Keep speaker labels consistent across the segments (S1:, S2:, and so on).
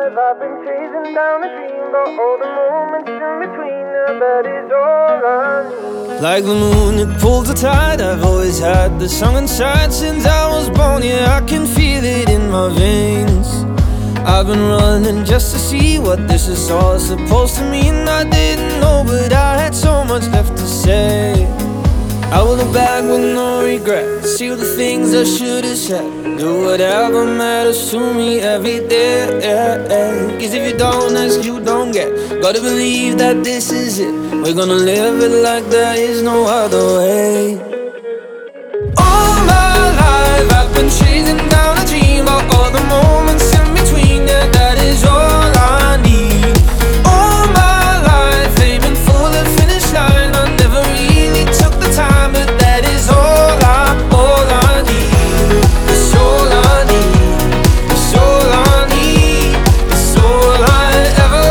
S1: life I've been chasing down a dream, but all the moments in between, that is all I need.
S2: Like the moon, it pulls the tide. I've always had the song inside since I was born. Yeah, I can feel it in my veins. I've been running just to see what this is all supposed to mean. I didn't know, but I had so much left to say. I will look back with no regret, see all the things I should have said, do whatever matters to me every day. Cause if you don't ask, you don't get. Gotta believe that this is it. We're gonna live it like there is no other way. All my life I've been chasing down a dream, but all the moments in between, yeah, that is all I need. All my life aiming for the finish line, I never really took the time, but that is all I need. It's all I need. It's all I need. It's all I ever.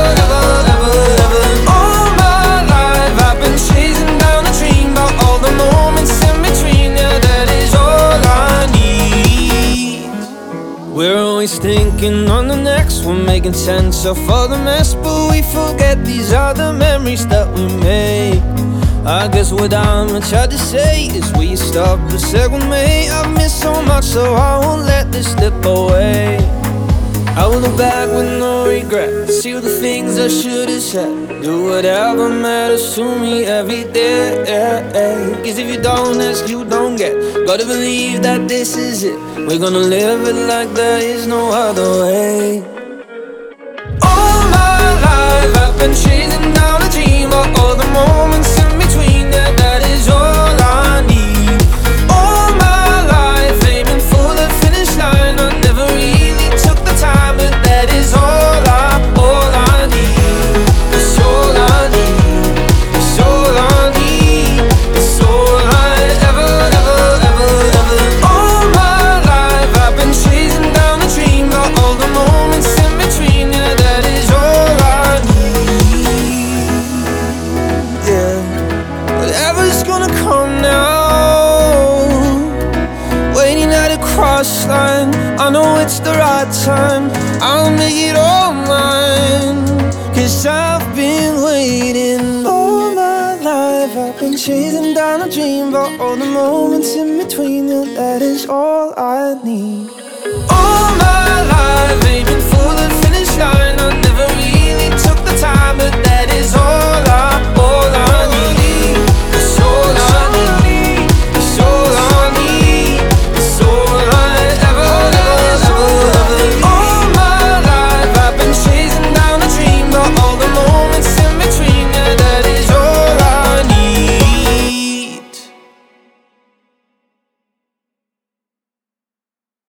S2: All my life I've been chasing down a dream, but all the moments in between, yeah, that is all I need. We're always thinking on the next one, making sense of all the mess, but we forget these are the memories that we made. I guess what I'm trying to say is, will you stop a second, mate? I've missed so much, so I won't let this slip away. I will look back with no regret, see all the things I should have said, do whatever matters to me every day. Cause if you don't ask, you don't get. Gotta believe that this is it. We're gonna live it like there is no other way. All my life I've been chasing down a dream, but all the moments in between, yeah, that is all I need. All my life aiming for the finish line, I never really took the time, but that is all I need. It's all I need. It's all I need. It's all I ever. All my life I've been chasing down a dream, but all the moments in between, yeah, that is all I need. Yeah, whatever's gonna come now, waiting at a cross line. I know it's the right time, I'll make it all mine. Cause I've been waiting all my life. I've been chasing down a dream, but all the moments in between, yeah, that is all I need. All my life